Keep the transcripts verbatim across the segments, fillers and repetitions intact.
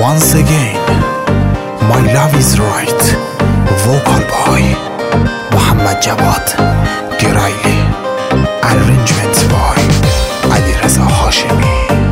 Once again, my love is right. Vocal by Muhammad Jawad Giraili. Arrangements by Ali Reza Hashemi.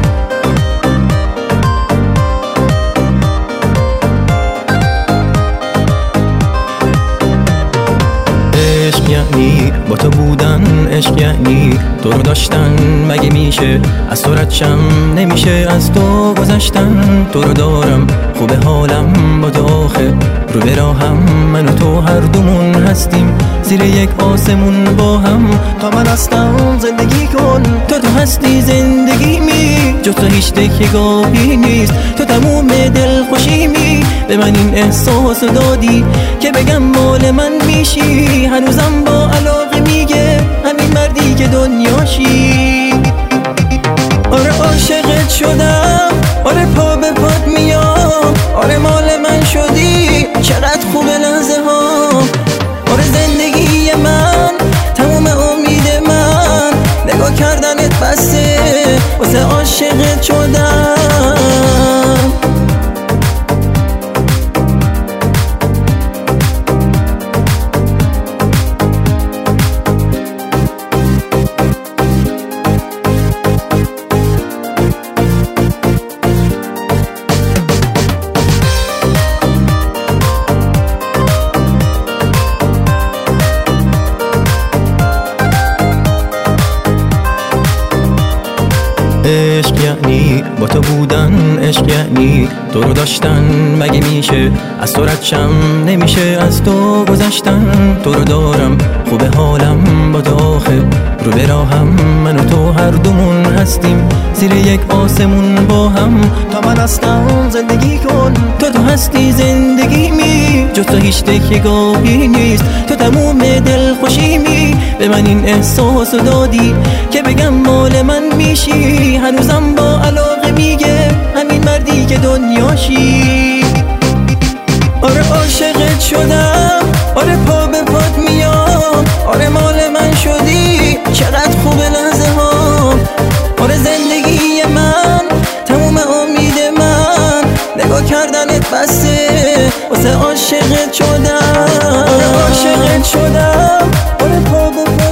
عشق یعنی با تو بودن، عشق یعنی تو رو داشتن. مگه میشه از تو رد شم؟ نمیشه از تو گذشتن. تو رو دارم خوبه حالم با تو آخه رو به راهم. من و تو هر دومون هستیم زیر یک آسمون با هم. تا من هستم زندگی کن، تو تو هستی زندگی می. جز تو هیچ دکگاهی نیست، تو تموم دل خوشیمی. به من این احساس دادی که بگم مال من میشی. هنوزم با علاقه میگه همین مردی که دنیاشی. آره عاشقت شدم، آره پا به پات میام. آره مال من شدی، چقدر خوبه لحظه ها. آره زندگی من، تموم امید من. نگاه کردنت بسته، واسه عاشقت شدم. عشق یعنی با تو بودن، عشق یعنی تو رو داشتن. مگه میشه از تو رد شم؟ نمیشه از تو گذشتن. تو رو دارم خوبه حالم با تو آخه رو به راهم. من و تو هر دومون هستیم زیر یک آسمون با هم. تا من هستم زندگی کن، تو تو هستی زندگی می. جز تو هیچ دکگاهی نیست، تو تموم دل خوشیمی. به من این احساس دادی که بگم مال من میشی. هنوزم با علاقه میگه همین مردی که دنیاشی. آره عاشقت شدم، آره پا به پات میام. آره مال من شدی، چقدر خوبه لحظه ها. آره زندگی من، تموم امید من. نگاه کردنت بسته، واسه عاشقت شدم. آره عاشقت شدم، آره پا به پات